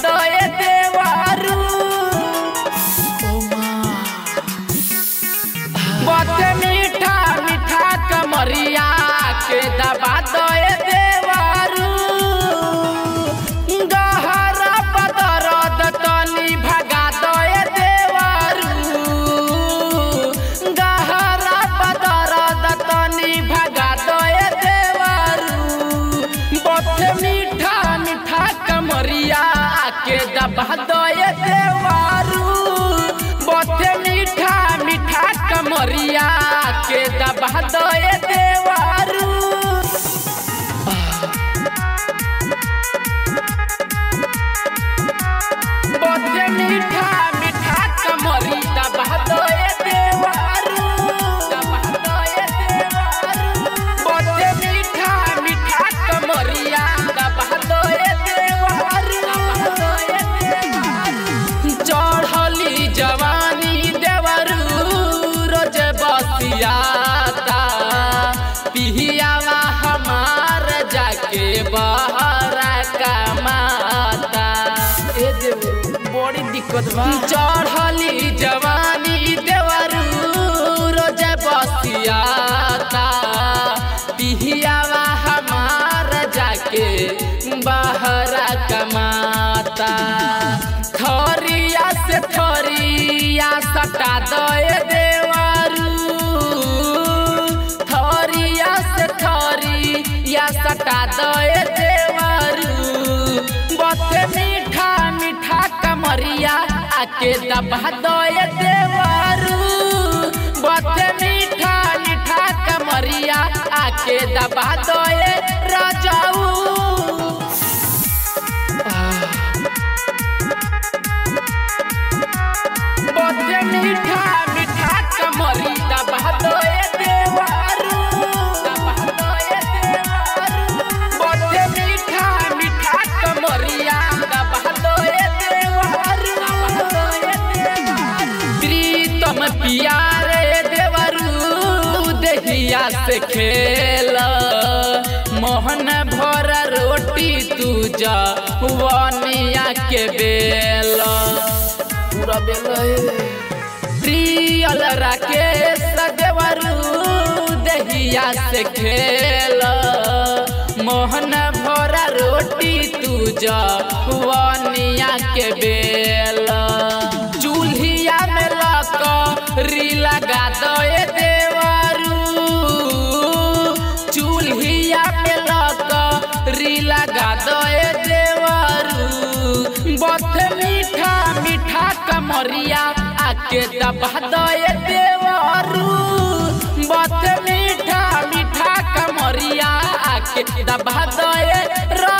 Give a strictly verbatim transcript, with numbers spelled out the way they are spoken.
दए देवारू बते मीठा मीठा कमरिया के दबा दए देवारू गहरा बदरद तनी भगा दए देवारू गहरा बदरद तनी भगा दए देवारू बते मीठा मीठा कमरिया के दबा दए देवारू बते मीठा मीठा कमरिया के दबा दए देवारू बते मीठा मीठा कमरी दबा दए देवारू दबा दए देवारू बते मीठा मीठा कमरिया दबा दए देवारू दबा दए देवारू चढ़ली जवानी देवरू रोज बसियाता पिहियावा हमार जाके बहरा कमाता ए देवरू बड़ी दिक्कत बा चढ़ली जवानी देवरू रोज बसियाता पिहियावा हमार जाके बहरा कमाता थरिया से थरिया सटा दए देवारू थरिया से थरिया सटा दए देवारू बते मीठा मीठा कमरिया आके दबा दए देवारू बते मीठा मीठा कमरिया आके दबा दए राजाऊ बते मीठा मीठा कमरी दबा दए देवारू दबा दए देवारू बते मीठा मीठा कमरिया दबा दए देवारू दबा दए देवारू प्रीतम प्यारे देवारू देहिया से खेल मोहन भर रोटी तू जा वनिया के बेल पूरा बेल प्रियल राकेश देवरू दहिया से खेल मोहन भरा रोटी तू जवनिया के बेल चूल्हिया में लकड़ी लगा दए देवरू चूल्हिया में लकड़ी लगा दए देवरू बते मीठा मीठा कमरिया आके दबा दए देवारू बते मीठा मीठा कमरिया आके दबा दए।